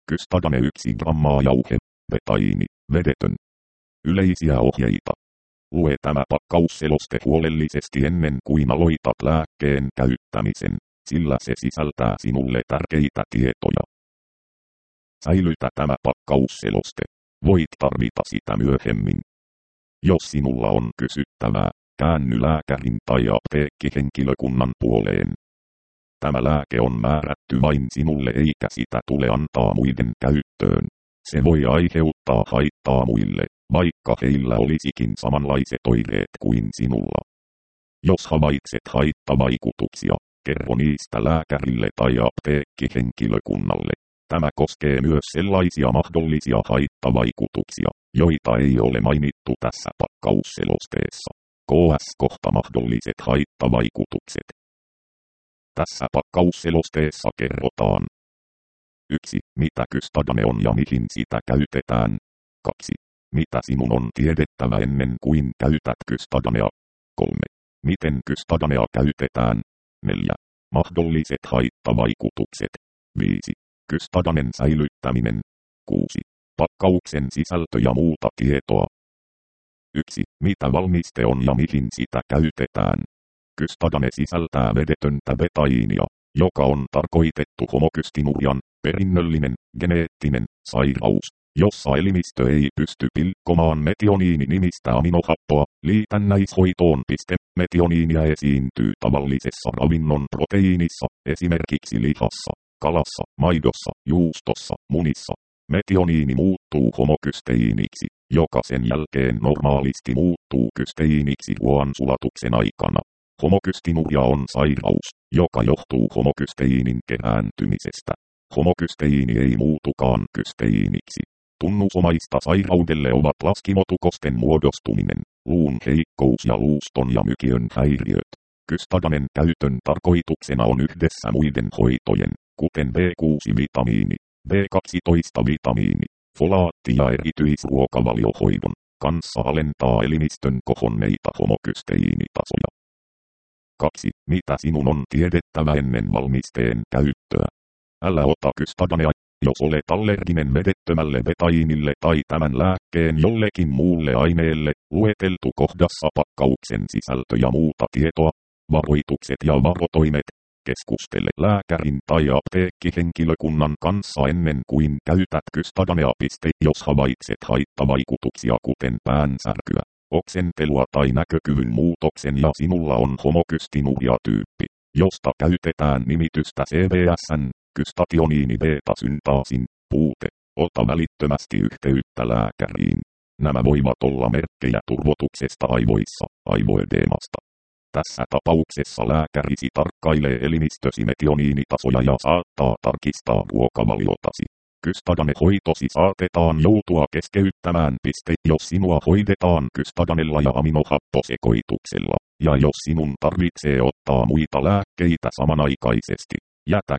Kystadane 1 grammaa jauhe, betaiini, vedetön. Yleisiä ohjeita. Lue tämä pakkausseloste huolellisesti ennen kuin aloitat lääkkeen käyttämisen, sillä se sisältää sinulle tärkeitä tietoja. Säilytä tämä pakkausseloste. Voit tarvita sitä myöhemmin. Jos sinulla on kysyttävää, käänny lääkärin tai apteekkihenkilökunnan puoleen. Tämä lääke on määrätty vain sinulle eikä sitä tule antaa muiden käyttöön. Se voi aiheuttaa haittaa muille, vaikka heillä olisikin samanlaiset oireet kuin sinulla. Jos havaitset haittavaikutuksia, kerro niistä lääkärille tai apteekkihenkilökunnalle. Tämä koskee myös sellaisia mahdollisia haittavaikutuksia, joita ei ole mainittu tässä pakkausselosteessa. KS-kohta mahdolliset haittavaikutukset. Tässä pakkausselosteessa kerrotaan 1. Mitä Kystadane on ja mihin sitä käytetään. 2. Mitä sinun on tiedettävä ennen kuin käytät Kystadanea. 3. Miten Kystadanea käytetään. 4. Mahdolliset haittavaikutukset. 5. Kystadanen säilyttäminen. 6. Pakkauksen sisältö ja muuta tietoa. 1. Mitä valmiste on ja mihin sitä käytetään. Kystadane sisältää vedetöntä betaiinia, joka on tarkoitettu homokystinurian, perinnöllinen, geneettinen, sairaus, jossa elimistö ei pysty pilkkomaan metionini-nimistä aminohappoa, liitännäishoitoon. Metioniniä esiintyy tavallisessa ravinnon proteiinissa, esimerkiksi lihassa, kalassa, maidossa, juustossa, munissa. Metioniini muuttuu homokysteiiniksi, joka sen jälkeen normaalisti muuttuu kysteiiniksi ruoansulatuksen aikana. Homokystinuria on sairaus, joka johtuu homokysteiinin kerääntymisestä. Homokysteiini ei muutukaan kysteiiniksi. Tunnusomaista sairaudelle ovat laskimotukosten muodostuminen, luun heikkous ja luuston ja mykiön häiriöt. Kystadanen käytön tarkoituksena on yhdessä muiden hoitojen, kuten B6-vitamiini, B12-vitamiini, folaatti ja erityisruokavaliohoidon, kanssa alentaa elimistön kohonneita homokysteiinitasoja. 2. Mitä sinun on tiedettävä ennen valmisteen käyttöä? Älä ota Kystadanea, jos olet allerginen vedettömälle betaiinille tai tämän lääkkeen jollekin muulle aineelle, lueteltu kohdassa pakkauksen sisältö ja muuta tietoa, varoitukset ja varotoimet. Keskustele lääkärin tai apteekkihenkilökunnan kanssa ennen kuin käytät Kystadanea. Jos havaitset haittavaikutuksia kuten päänsärkyä, oksentelua tai näkökyvyn muutoksen ja sinulla on homokystinuria-tyyppi, josta käytetään nimitystä CBSN, kystationiini beta-syntaasin, puute, ota välittömästi yhteyttä lääkäriin. Nämä voivat olla merkkejä turvotuksesta aivoissa, aivoedeemasta. Tässä tapauksessa lääkärisi tarkkailee elimistösi metioniinitasoja ja saattaa tarkistaa ruokavaliotasi. Kystadane-hoitosi saatetaan joutua keskeyttämään. Jos sinua hoidetaan Kystadanella ja aminohapposekoituksella, ja jos sinun tarvitsee ottaa muita lääkkeitä samanaikaisesti, jätä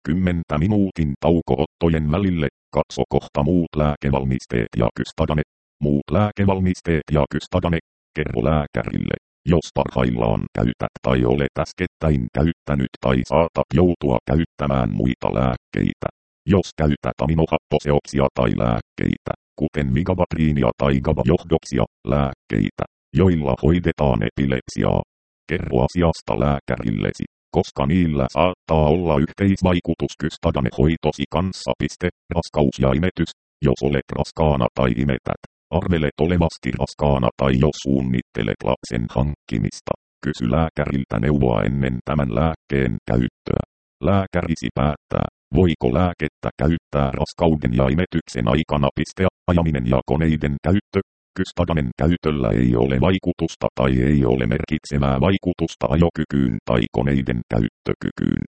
30 minuutin tauko-ottojen välille. Katso kohta muut lääkevalmisteet ja Kystadane. Muut lääkevalmisteet ja Kystadane. Kerro lääkärille, jos parhaillaan käytät tai olet äskettäin käyttänyt tai saatat joutua käyttämään muita lääkkeitä. Jos käytät aminohapposeoksia tai lääkkeitä, kuten vigabatriinia tai gabajohdoksia, lääkkeitä, joilla hoidetaan epilepsiaa, kerro asiasta lääkärillesi, koska niillä saattaa olla yhteisvaikutus Kystadane-hoitosi kanssa. Raskaus ja imetys. Jos olet raskaana tai imetät, arvelet olevasti raskaana tai jos suunnittelet lapsen hankkimista, kysy lääkäriltä neuvoa ennen tämän lääkkeen käyttöä. Lääkärisi päättää, voiko lääkettä käyttää raskauden ja imetyksen aikana. Ajaminen ja koneiden käyttö. Kystadanen käytöllä ei ole vaikutusta tai ei ole merkitsevää vaikutusta ajokykyyn tai koneiden käyttökykyyn.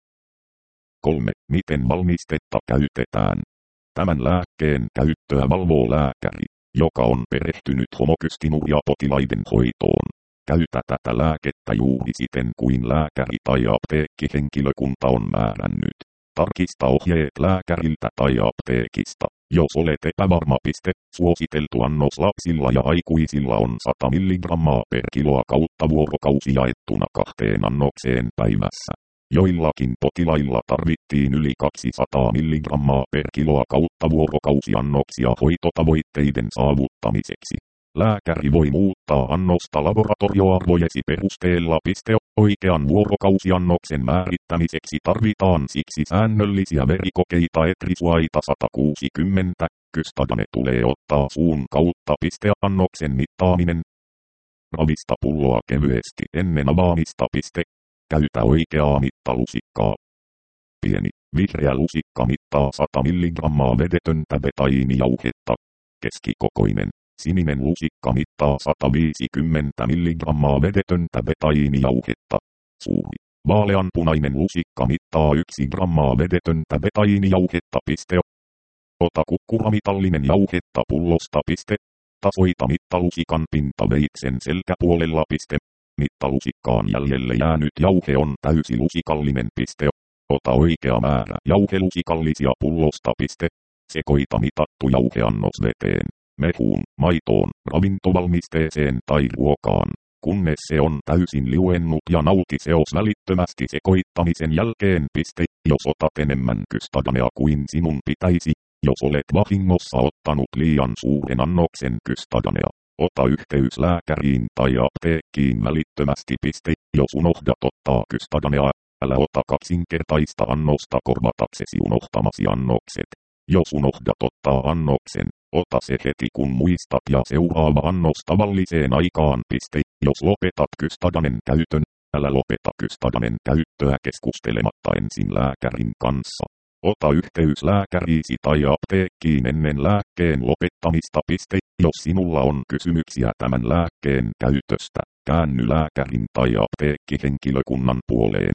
3. Miten valmistetta käytetään? Tämän lääkkeen käyttöä valvoo lääkäri, joka on perehtynyt homokystinuria-potilaiden hoitoon. Käytä tätä lääkettä juuri siten kuin lääkäri tai apteekkihenkilökunta on määrännyt. Tarkista ohjeet lääkäriltä tai apteekista, jos olet epävarma. Suositeltu annos lapsilla ja aikuisilla on 100 mg per kiloa kautta vuorokausi jaettuna 2 annokseen päivässä. Joillakin potilailla tarvittiin yli 200 mg per kiloa kautta vuorokausiannoksia hoitotavoitteiden saavuttamiseksi. Lääkäri voi muuttaa annosta laboratorioarvojesi perusteella. Oikean vuorokausiannoksen määrittämiseksi tarvitaan siksi säännöllisiä verikokeita etrisuaita 160. Kystadane tulee ottaa suun kautta. Annoksen mittaaminen. Ravista pulloa kevyesti ennen avaamista. Käytä oikeaa mittalusikkaa. Pieni, vihreä lusikka mittaa 100 mg vedetöntä betaiinijauhetta. Keskikokoinen, sininen lusikka mittaa 150 mg vedetöntä betaiinijauhetta. Suuri, vaaleanpunainen lusikka mittaa 1 grammaa vedetöntä betaiinijauhetta. Ota kukkuramitallinen jauhetta pullosta. Tasoita mittalusikan pintaveitsen selkäpuolella. Mittalusikkaan jäljelle jäänyt jauhe on täysilusikallinen. Ota oikea määrä jauhelusikallisia pullosta. Sekoita mitattu jauheannos veteen, mehuun, maitoon, ravintovalmisteeseen tai ruokaan, kunnes se on täysin liuennut ja nauti seos välittömästi sekoittamisen jälkeen. Jos otat enemmän kystadanea kuin sinun pitäisi, jos olet vahingossa ottanut liian suuren annoksen kystadanea, ota yhteys lääkäriin tai apteekkiin välittömästi. Jos unohdat ottaa kystadanea, älä ota kaksinkertaista annosta korvataksesi unohtamasi annokset. Jos unohdat ottaa annoksen, ota se heti kun muistat ja seuraava annos tavalliseen aikaan. Jos lopetat kystadanen käytön, älä lopeta kystadanen käyttöä keskustelematta ensin lääkärin kanssa. Ota yhteys lääkäriisi tai apteekkiin ennen lääkkeen lopettamista. Jos sinulla on kysymyksiä tämän lääkkeen käytöstä, käänny lääkärin tai apteekkihenkilökunnan puoleen.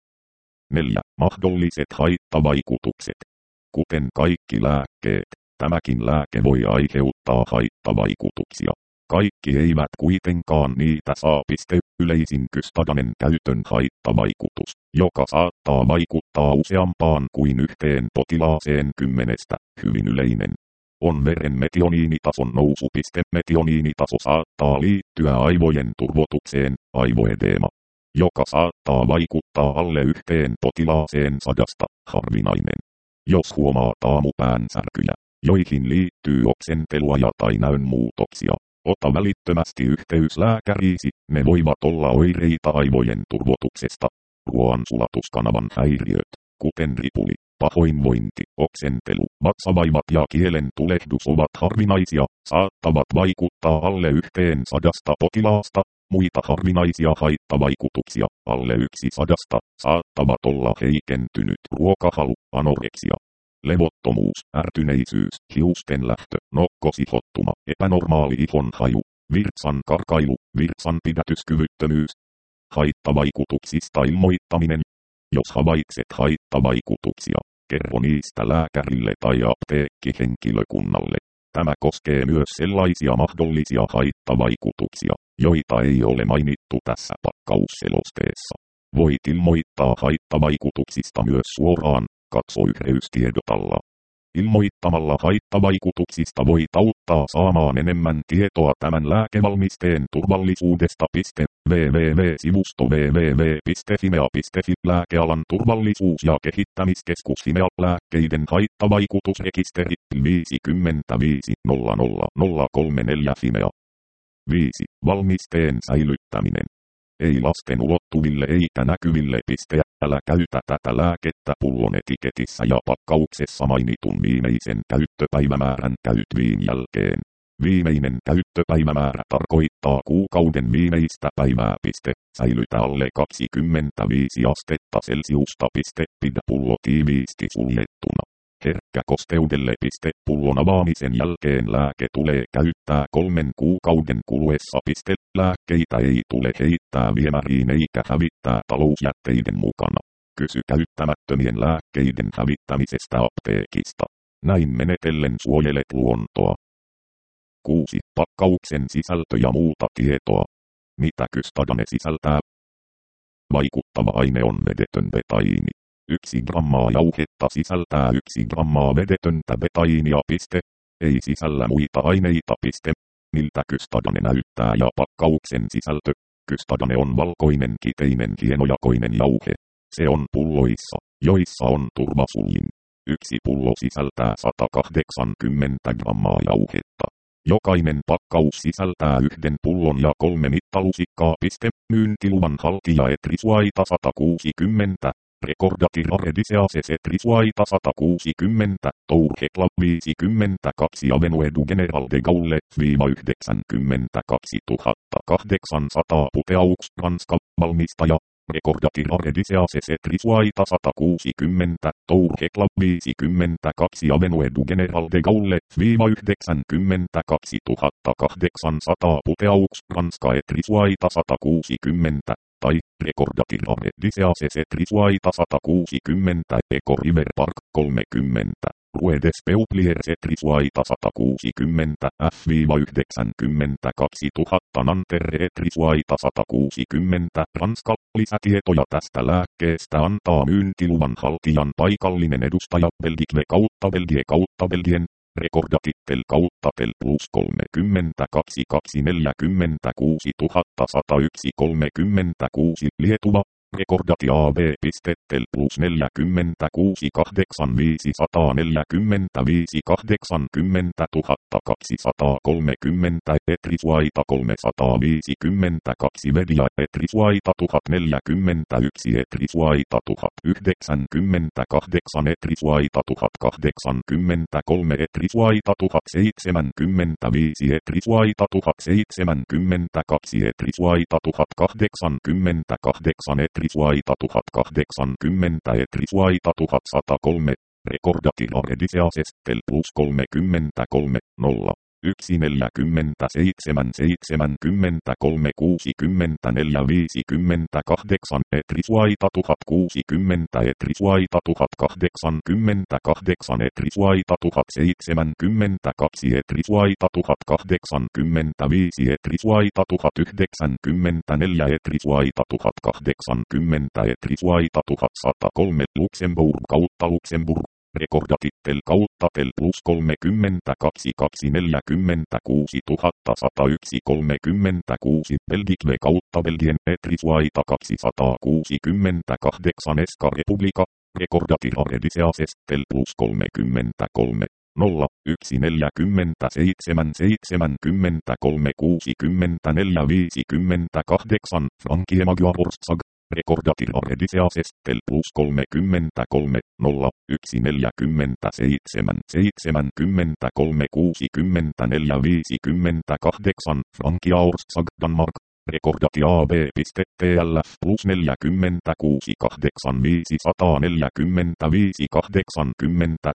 4. Mahdolliset haittavaikutukset. Kuten kaikki lääkkeet, tämäkin lääke voi aiheuttaa haittavaikutuksia. Kaikki eivät kuitenkaan niitä saa. Yleisin kystadanen käytön haittavaikutus, joka saattaa vaikuttaa useampaan kuin yhteen potilaaseen 10, hyvin yleinen, on veren metioniinitason nousu. Metioniinitaso saattaa liittyä aivojen turvotukseen, aivoedeema, joka saattaa vaikuttaa alle yhteen potilaaseen 100, harvinainen. Jos huomaat aamupään särkyjä, joihin liittyy oksentelua ja tai näönmuutoksia, ota välittömästi yhteys lääkäriisi, ne voivat olla oireita aivojen turvotuksesta. Ruoansulatuskanavan häiriöt, kuten ripuli, pahoinvointi, oksentelu, vatsavaivat ja kielen tulehdus ovat harvinaisia, saattavat vaikuttaa alle yhteen 100 potilaasta. Muita harvinaisia haittavaikutuksia, alle 100, saattavat olla heikentynyt ruokahalu, anoreksia, levottomuus, ärtyneisyys, hiusten lähtö, nokkosihottuma, epänormaali ihonhaju, virtsan karkailu, virtsan pidätyskyvyttömyys. Haittavaikutuksista ilmoittaminen. Jos havaitset haittavaikutuksia, kerro niistä lääkärille tai apteekkihenkilökunnalle. Tämä koskee myös sellaisia mahdollisia haittavaikutuksia, joita ei ole mainittu tässä pakkausselosteessa. Voit ilmoittaa haittavaikutuksista myös suoraan, katso yhteystiedot alla. Ilmoittamalla haittavaikutuksista voit auttaa saamaan enemmän tietoa tämän lääkevalmisteen turvallisuudesta. www.sivusto www.fimea.fi Lääkealan turvallisuus- ja kehittämiskeskus Fimea lääkkeiden haittavaikutusrekisteri 550034 Fimea. 5. Valmisteen säilyttäminen. Ei lasten ulottuville eikä näkyville. Älä käytä tätä lääkettä pullon etiketissä ja pakkauksessa mainitun viimeisen käyttöpäivämäärän käytviin jälkeen. Viimeinen käyttöpäivämäärä tarkoittaa kuukauden viimeistä päivää. Säilytä alle 25 astetta Celsiusta. Pidä pullo tiiviisti suljettuna. Herkkä kosteudelle. Pullon avaamisen jälkeen lääke tulee käyttää 3 kuukauden kuluessa. Lääkkeitä ei tule heittää viemäriin eikä hävittää talousjätteiden mukana. Kysy käyttämättömien lääkkeiden hävittämisestä apteekista. Näin menetellen suojelet luontoa. 6. Pakkauksen sisältö ja muuta tietoa. Mitä kystadane sisältää? Vaikuttava aine on vedetön betaiini. 1 grammaa jauhetta sisältää 1 grammaa vedetöntä betaiinia. Ei sisällä muita aineita. Miltä kystadane näyttää ja pakkauksen sisältö? Kystadane on valkoinen kiteinen hienojakoinen jauhe. Se on pulloissa, joissa on turvasuljin. Yksi pullo sisältää 180 grammaa jauhetta. Jokainen pakkaus sisältää 1 pullon ja 3 mittalusikkaa. Myyntiluvan haltija Etrisuaita 160. Recordatir Arediseases Etrisuaita 160. Tour Hekla 52 Avenue du General de Gaulle -92 800 Puteaux Ranska valmistaja. Recordatir Arediseases Etrisuaita 160. Tour Hekla 52 Avenue du General de Gaulle -92 800 Puteaux Ranska Etrisuaita 160. Tai Recordatir Arediseases Etrisuaita 160 Eco River Park 30. Rue des Peupliers Etrisuaita 160 F-92 000 Nanterre Etrisuaita 160 Ranska. Lisätietoja tästä lääkkeestä antaa myyntiluvan haltijan paikallinen edustaja Belgique kautta Belgien. Recordatittel kautta tel +32 246 101 36 Lietuva. Recordati AB.tel +46 8545 80 230 Etrisuaita 352 Vedia Etrisuaita 1041 Etrisuaita 1098 Etrisuaita 1083 Etrisuaita 1075 Etrisuaita 1072 Etrisuaita 1088 Etrisuaita 1080 Etrisuaita 1103 Recordatir Arediseases tel +33 0 1 47 73 64 58 Etrisuaita 1060 Etrisuaita 1088 Etrisuaita 1072 Etrisuaita 1085 Etrisuaita 1094 Etrisuaita 1080 Etrisuaita 1103 Luxemburg kautta Luxemburg. Recordatittel kautta tel +32 246 101 36 Belgique kautta Belgien Etrisuaita 268 Eska Republika. Recordatir Arediseases tel +33 0 1 47 73 64 58 Frankiemagia Forstsag. Recordatir Arediseases tel +33 0 1 47 73 64 58 Frankia Orstsag Danmark. Recordati AB.tlf +46 85 145 80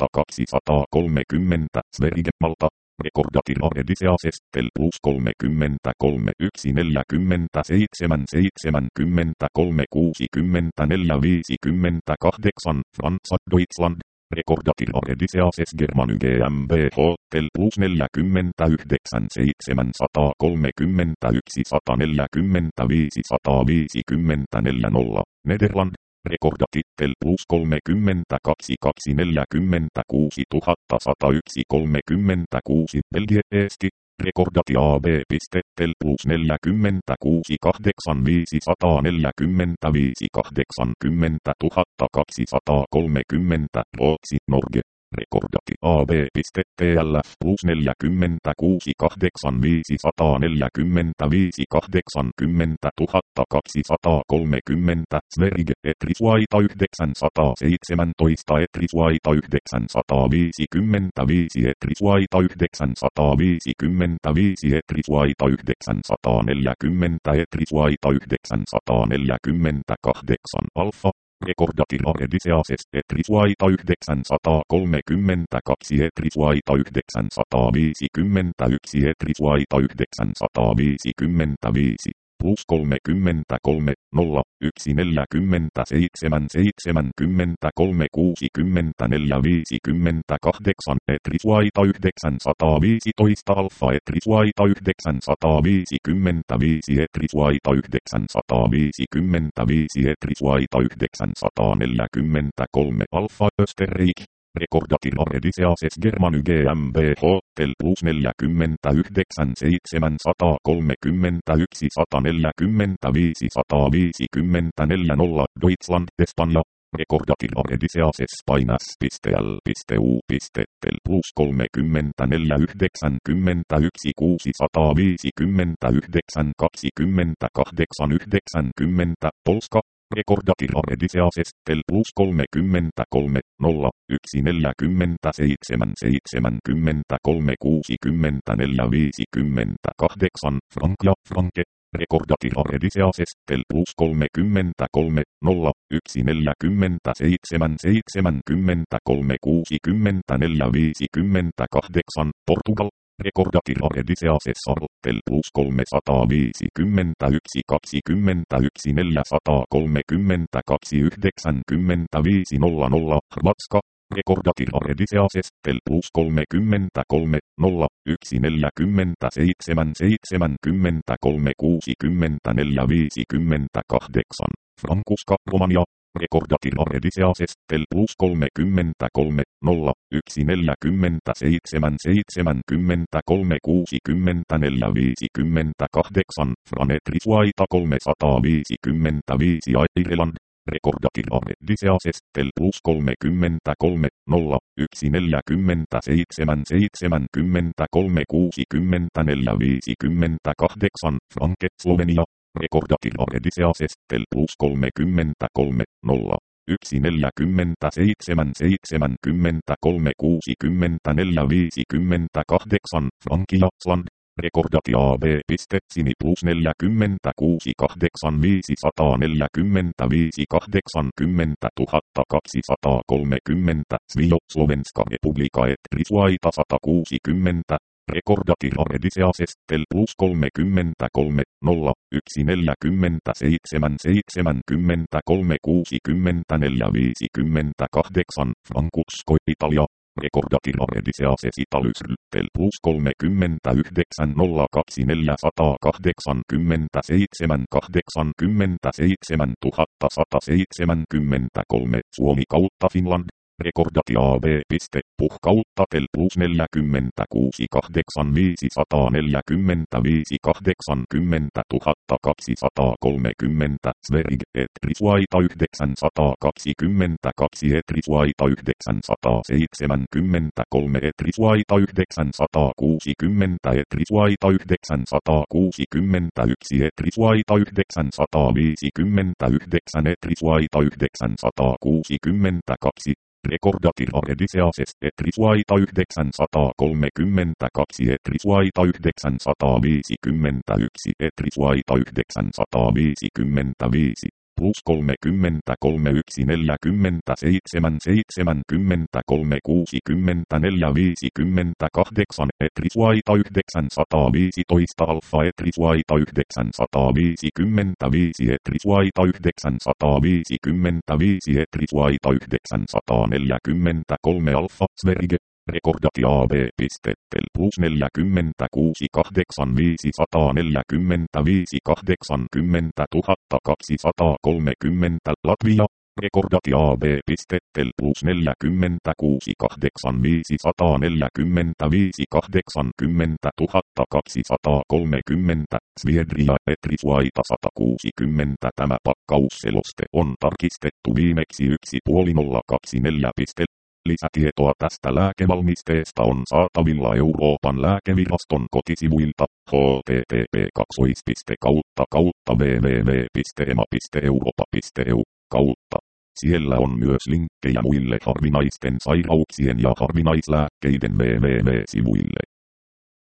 230 Sverige Malta. Recordatir Arediseases tel +33 1 47 73 64 58 Franza Deutschland. Recordatir Arediseases Germany GmbH tel +49 731 145 154 0 Nederland. Recordatittel +32 246 101 36 Belgie Eesti. Recordati AB.tel +46 85 145 80 230 Ruotsi Norge. Recordati AB.tlf +46 85 145 80 230 Sverige Etrisuaita 917 Etrisuaita 955 Etrisuaita 955 Etrisuaita 940 Etrisuaita 948 Alfa. Recordatir Arediseases Etrisuaita 932 Etrisuaita 951 Etrisuaita 955 +33 0 1 47 73 64 58 Etrisuaita 915 Alfa Etrisuaita 955 Etrisuaita 955 Etrisuaita 943 Alfa Österreich. Recordatir Arediseases Germany GmbH, tel plus 49 731 145 154 0 Deutschland, Espanja. Recordatir Arediseases Spainas.l.u. tel plus 34 91 659 28 90 Polska. Recordatir Arediseases tel plus 33 0 1 47 73 64 58 Francia, Franke. Recordatir Arediseases tel plus 33 0 1 47 73 64 58 Portugal. Recordatir Arediseases tel plus 351 21 432 95 00 Hrvatska. Recordatir Arediseases tel plus 33 0 1 47 73 64 58 Frankuska, Romania. Recordatir Arediseases tel plus 33 0 1 47 73 64 58 Franetrisvaita 355 Ireland. Recordatir Arediseases tel plus 33 0 1 47 73 64 58 Franke, Slovenia. Recordatir Arediseases tel plus 33 0 1 47 73 64 58 Frankia, Sland. Recordatir AB.Sini plus 46 85 145 80 230 Svio, Slovenska Republika et Prisvaita 160. Recordatir Arediseases tel plus 33 0 1 47 73 64 58 Francusko, Italia. Recordatir Arediseases Italysryl tel plus 39 0 24 187 87 173 Suomi kautta Finland. Recordatir AB.Puh kautta tel plus 46 85 145 80 230 Sverige et Prisvaita 922 et Prisvaita 973 et Prisvaita 960 et Prisvaita 961 et Prisvaita 959 et Prisvaita 962 Recordatir Arediseases et Prisvaita 932 et Prisvaita 951 et Prisvaita 955 plus 33 1 47 73 64 58 et Prisvaita 915 alfa et Prisvaita 955 et Prisvaita 955 et Prisvaita 943 alfa Sverige. Recordatir AB.Tel plus 46 85 145 80 230 Latvia. Recordatir AB.Tel plus 46 85 145 80 230 Sviedria et Prisvaita 160. Tämä pakkausseloste on tarkistettu viimeksi 1.024. Lisätietoa tästä lääkevalmisteesta on saatavilla Euroopan lääkeviraston kotisivuilta http://www.ema.europa.eu. Siellä on myös linkkejä muille harvinaisten sairauksien ja harvinaislääkkeiden www-sivuille.